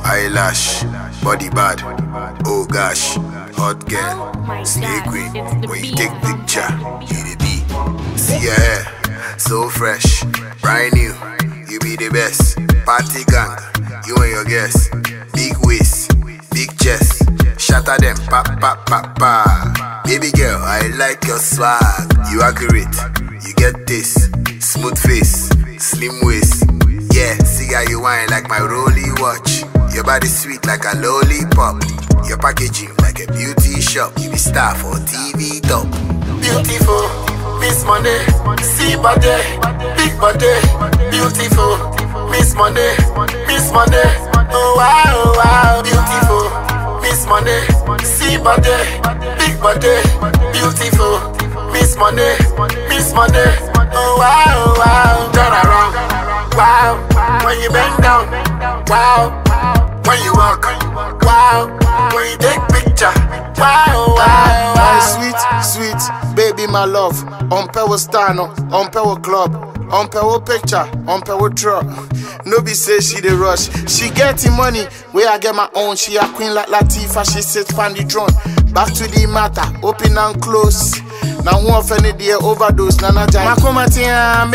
eyelash, body bad, oh gosh, hot girl, slay queen. When you take picture, you the be. See your hair, so fresh, brand new. You be the best. Party gang, you and your guests. Big waist, big chest, shatter them, pa pa pa pa. Baby girl, I like your swag. You accurate, you get this. Smooth face, slim waist. Yeah, see how you whine like my rolly watch. Your body sweet like a lollipop. Your packaging like a beauty shop. You be star for TV top. Beautiful, Miss Money. See body, big body. Beautiful, Miss Money. Miss Money. Oh wow, oh wow. Beautiful, Miss Money. See body, big body. Beautiful, Miss Money. Miss Money. Oh wow, oh wow. Turn around, wow. When you bend down, wow. When you walk, wow. When you take picture, wow, wow, wow. Sweet, sweet, baby my love. On power star no, on power club, on power picture, on power truck. No be say she the rush. She getting money, where I get my own. She a queen like Latifah, she sits on the throne. Back to the matter, open and close. Now who offended the overdose, nana jai. Makumatia,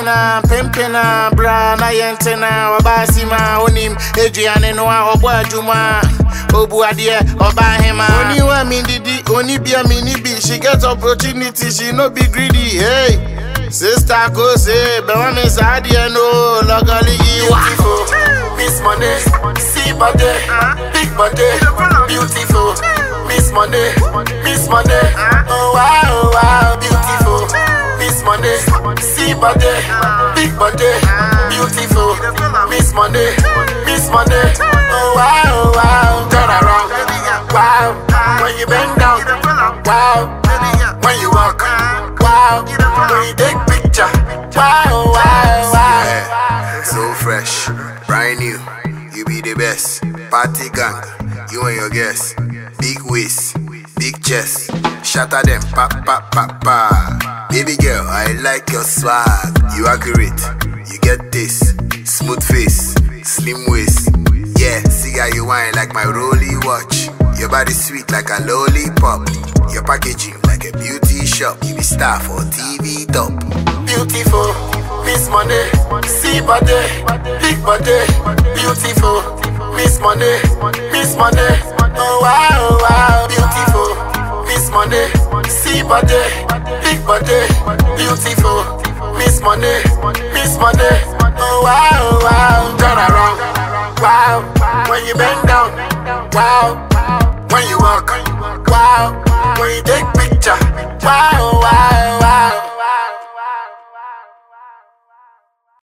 pimpena, bra, na yentena, wabasima, onim, Adrian Noah, Obuajuma, Obuadia, Obahema. Only one didi, only be a mini B. She gets opportunity, she no be greedy, hey. Sister go say, Bewan is Adia, no, locally. Beautiful, Miss Money, see body, big body, beautiful, Miss Money, Miss Money, oh wow, oh wow, beautiful, Miss Money, see body, big body, beautiful, Miss Money, Miss Money, oh wow, oh wow, turn around, wow, when you bend down, wow, when you walk, wow, when you take picture, wow, wow, wow. Yeah, so fresh, brand new. You be the best. Party gang, you and your guests. Big waist, big chest, shatter them, pa pa pa pa. Baby girl, I like your swag. You accurate, you get this. Smooth face, slim waist. Yeah, see how you whine like my rolly watch. Your body sweet like a lollipop. Your packaging like a beauty shop. You be star for TV top. Beautiful, Miss Money, see body, big body, beautiful, Miss Money, Miss Money, oh wow, oh wow, beautiful, Miss Money, see body, big body, beautiful, Miss Money, Miss Money, oh wow, oh wow, turn around, wow, when you bend down, wow, when you walk, wow, when you take picture, wow, wow.